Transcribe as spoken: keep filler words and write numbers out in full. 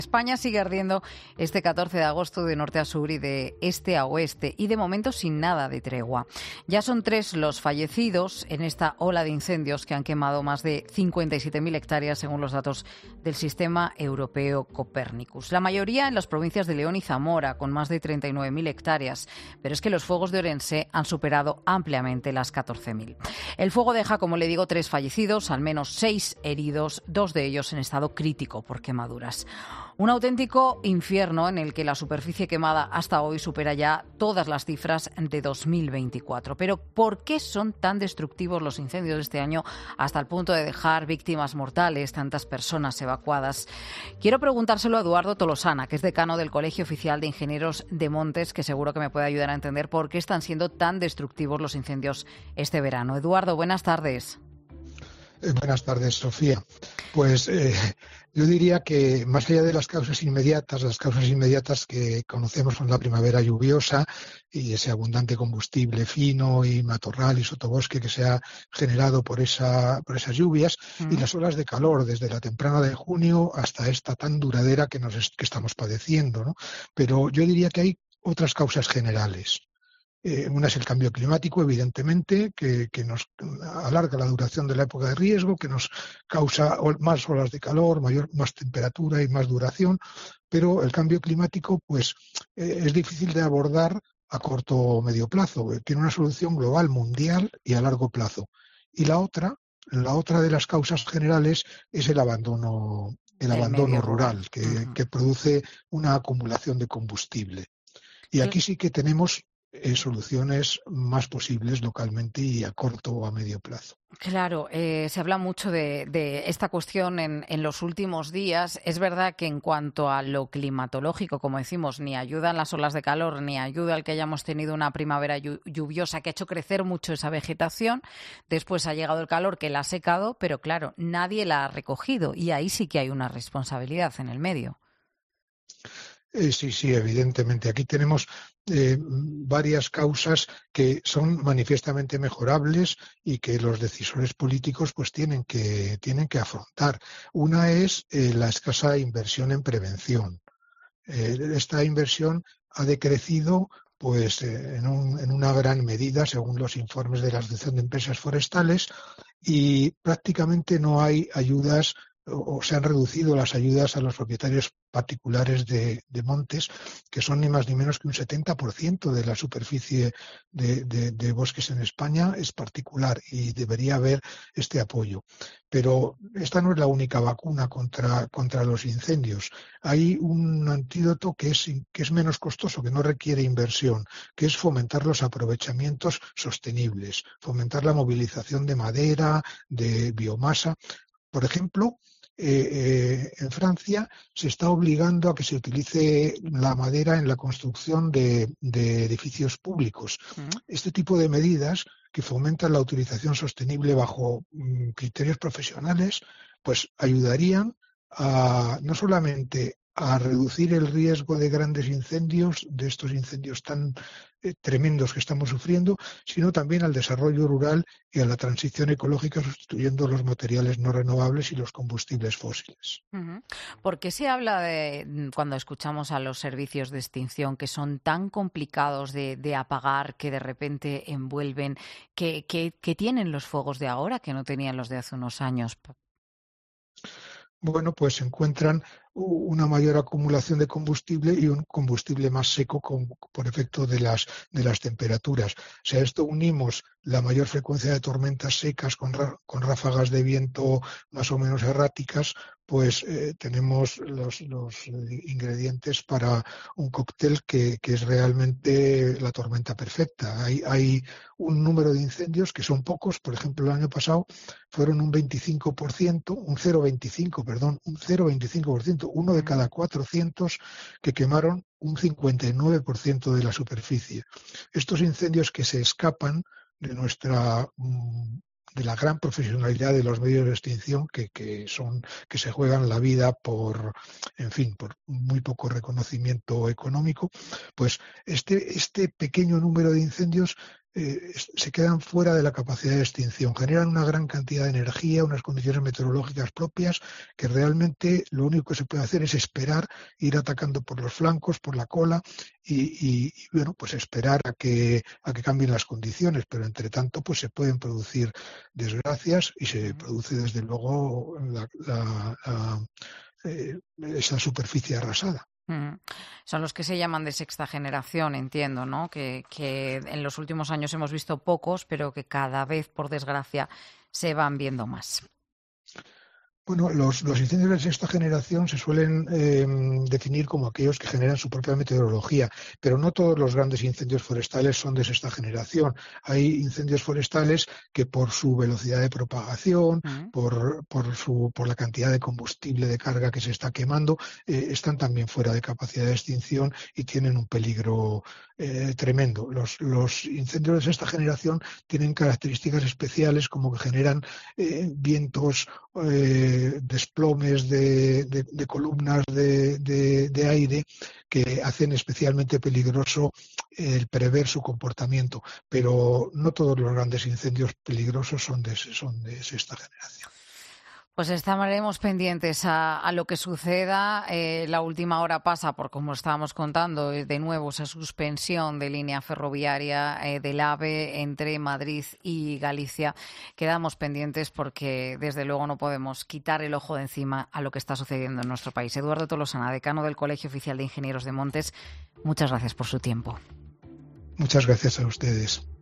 España sigue ardiendo este catorce de agosto de norte a sur y de este a oeste, y de momento sin nada de tregua. Ya son tres los fallecidos en esta ola de incendios que han quemado más de cincuenta y siete mil hectáreas según los datos del sistema europeo Copernicus. La mayoría en las provincias de León y Zamora, con más de treinta y nueve mil hectáreas, pero es que los fuegos de Orense han superado ampliamente las catorce mil. El fuego deja, como le digo, tres fallecidos, al menos seis heridos, dos de ellos en estado crítico por quemaduras. Un auténtico infierno en el que la superficie quemada hasta hoy supera ya todas las cifras de dos mil veinticuatro. Pero ¿por qué son tan destructivos los incendios de este año hasta el punto de dejar víctimas mortales, tantas personas evacuadas? Quiero preguntárselo a Eduardo Tolosana, que es decano del Colegio Oficial de Ingenieros de Montes, que seguro que me puede ayudar a entender por qué están siendo tan destructivos los incendios este verano. Eduardo, buenas tardes. Eh, buenas tardes, Sofía. Pues eh, yo diría que más allá de las causas inmediatas, las causas inmediatas que conocemos son la primavera lluviosa y ese abundante combustible fino y matorral y sotobosque que se ha generado por esa por esas lluvias, mm. y las olas de calor desde la temprana de junio hasta esta tan duradera que nos que estamos padeciendo, ¿no? Pero yo diría que hay otras causas generales. Eh, una es el cambio climático, evidentemente, que, que nos alarga la duración de la época de riesgo, que nos causa más olas de calor, mayor, más temperatura y más duración, pero el cambio climático pues eh, es difícil de abordar a corto o medio plazo. Tiene una solución global, mundial y a largo plazo. Y la otra, la otra de las causas generales es el abandono, el el abandono rural, rural que, uh-huh. que produce una acumulación de combustible. Y aquí sí que tenemos Eh, soluciones más posibles localmente y a corto o a medio plazo. Claro, eh, se habla mucho de, de esta cuestión en, en los últimos días. Es verdad que en cuanto a lo climatológico, como decimos, ni ayudan las olas de calor, ni ayuda el que hayamos tenido una primavera lluviosa que ha hecho crecer mucho esa vegetación. Después ha llegado el calor que la ha secado, pero claro, nadie la ha recogido y ahí sí que hay una responsabilidad en el medio. Eh, sí, sí, evidentemente. Aquí tenemos eh, varias causas que son manifiestamente mejorables y que los decisores políticos pues tienen que, tienen que afrontar. Una es eh, la escasa inversión en prevención. Eh, esta inversión ha decrecido pues eh, en, un, en una gran medida, según los informes de la Asociación de Empresas Forestales, y prácticamente no hay ayudas o se han reducido las ayudas a los propietarios particulares de, de montes, que son ni más ni menos que un setenta por ciento de la superficie de, de, de bosques en España es particular y debería haber este apoyo. Pero esta no es la única vacuna contra, contra los incendios. Hay un antídoto que es, que es menos costoso, que no requiere inversión, que es fomentar los aprovechamientos sostenibles, fomentar la movilización de madera, de biomasa. Por ejemplo, eh, eh, en Francia se está obligando a que se utilice la madera en la construcción de, de edificios públicos. Uh-huh. Este tipo de medidas que fomentan la utilización sostenible bajo mm, criterios profesionales, pues ayudarían a no solamente a reducir el riesgo de grandes incendios, de estos incendios tan eh, tremendos que estamos sufriendo, sino también al desarrollo rural y a la transición ecológica, sustituyendo los materiales no renovables y los combustibles fósiles. Uh-huh. ¿Por qué se habla de, cuando escuchamos a los servicios de extinción, que son tan complicados de, de apagar, que de repente envuelven, que, que, que tienen los fuegos de ahora que no tenían los de hace unos años? Bueno, pues se encuentran una mayor acumulación de combustible y un combustible más seco con, por efecto de las, de las temperaturas. Si a esto unimos la mayor frecuencia de tormentas secas con, con ráfagas de viento más o menos erráticas, pues eh, tenemos los, los ingredientes para un cóctel que, que es realmente la tormenta perfecta. Hay, hay un número de incendios que son pocos, por ejemplo, el año pasado fueron un veinticinco por ciento, un cero coma veinticinco, perdón, un cero coma veinticinco por ciento, uno de cada cuatrocientos que quemaron un cincuenta y nueve por ciento de la superficie. Estos incendios que se escapan de nuestra de la gran profesionalidad de los medios de extinción que, que son que se juegan la vida por, en fin, por muy poco reconocimiento económico, pues este, este pequeño número de incendios eh, se quedan fuera de la capacidad de extinción, generan una gran cantidad de energía, unas condiciones meteorológicas propias, que realmente lo único que se puede hacer es esperar, ir atacando por los flancos, por la cola y, y, y bueno, pues esperar a que, a que cambien las condiciones, pero entre tanto pues se pueden producir desgracias y se produce desde luego la, la, la, eh, esa superficie arrasada. Mm. Son los que se llaman de sexta generación, entiendo, ¿no? Que, que en los últimos años hemos visto pocos, pero que cada vez, por desgracia, se van viendo más. Bueno, los, los incendios de sexta generación se suelen eh, definir como aquellos que generan su propia meteorología, pero no todos los grandes incendios forestales son de sexta generación. Hay incendios forestales que por su velocidad de propagación, uh-huh. por, por, su, por la cantidad de combustible de carga que se está quemando, eh, están también fuera de capacidad de extinción y tienen un peligro eh, tremendo. Los, los incendios de sexta generación tienen características especiales como que generan eh, vientos Eh, desplomes de, de, de columnas de, de, de aire que hacen especialmente peligroso el prever su comportamiento, pero no todos los grandes incendios peligrosos son de, son de sexta generación. Pues estaremos pendientes a, a lo que suceda. Eh, la última hora pasa por, como estábamos contando, de nuevo esa suspensión de línea ferroviaria eh, del AVE entre Madrid y Galicia. Quedamos pendientes porque, desde luego, no podemos quitar el ojo de encima a lo que está sucediendo en nuestro país. Eduardo Tolosana, decano del Colegio Oficial de Ingenieros de Montes, muchas gracias por su tiempo. Muchas gracias a ustedes.